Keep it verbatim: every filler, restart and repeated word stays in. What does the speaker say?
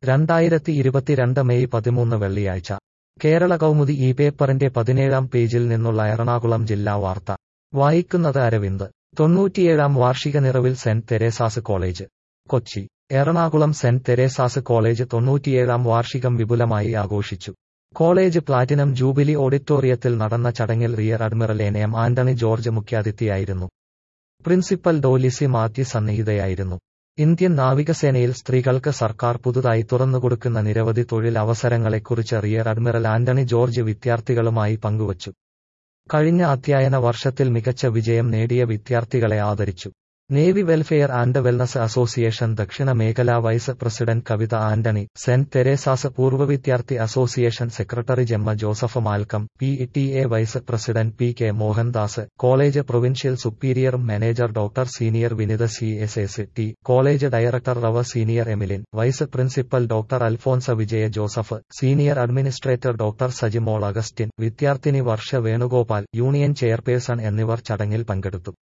രണ്ടായിരത്തി ഇരുപത്തിരണ്ട് മെയ് പതിമൂന്ന് വെള്ളിയാഴ്ച കേരള കൗമുദി ഈ പേപ്പറിന്റെ പതിനേഴാം പേജിൽ നിന്നുള്ള എറണാകുളം ജില്ലാ വാർത്ത വായിക്കുന്നത് അരവിന്ദ്. തൊണ്ണൂറ്റിയേഴാം വാർഷിക നിറവിൽ saint Teresa's college. Kochi. Ernakulam saint Teresa's college തൊണ്ണൂറ്റിയേഴാം വാർഷികം വിപുലമായി ആഘോഷിച്ചു. കോളേജ് പ്ലാറ്റിനം ജൂബിലി ഓഡിറ്റോറിയത്തിൽ നടന്ന ചടങ്ങിൽ rear admiral N M Antony George മുഖ്യാതിഥിയായിരുന്നു. പ്രിൻസിപ്പൽ ഡോ ലിസി മാത്യു സന്നിഹിതയായിരുന്നു. ഇന്ത്യൻ നാവികസേനയിൽ സ്ത്രീകൾക്ക് സർക്കാർ പുതുതായി തുറന്നുകൊടുക്കുന്ന നിരവധി തൊഴിൽ അവസരങ്ങളെക്കുറിച്ച് റിയർ അഡ്മിറൽ ആന്റണി ജോർജ് വിദ്യാർത്ഥികളുമായി പങ്കുവച്ചു. കഴിഞ്ഞ അധ്യയന വർഷത്തിൽ മികച്ച വിജയം നേടിയ വിദ്യാർത്ഥികളെ ആദരിച്ചു. Navy welfare and wellness association ദക്ഷിണ മേഖലാ vice president Kavitha Antony, saint Teresa's പൂർവ്വ വിദ്യാർത്ഥി association secretary Gemma Joseph Malcolm, P T A vice president P K Mohandas, college provincial superior manager doctor senior Vinitha C S S T, college director റവ senior Emilin, vice principal doctor Alphonsa Vijaya Joseph, senior administrator doctor Sajimol Augustine, വിദ്യാർത്ഥിനി Varsha Venugopal, union chairperson എന്നിവർ ചടങ്ങിൽ പങ്കെടുത്തു.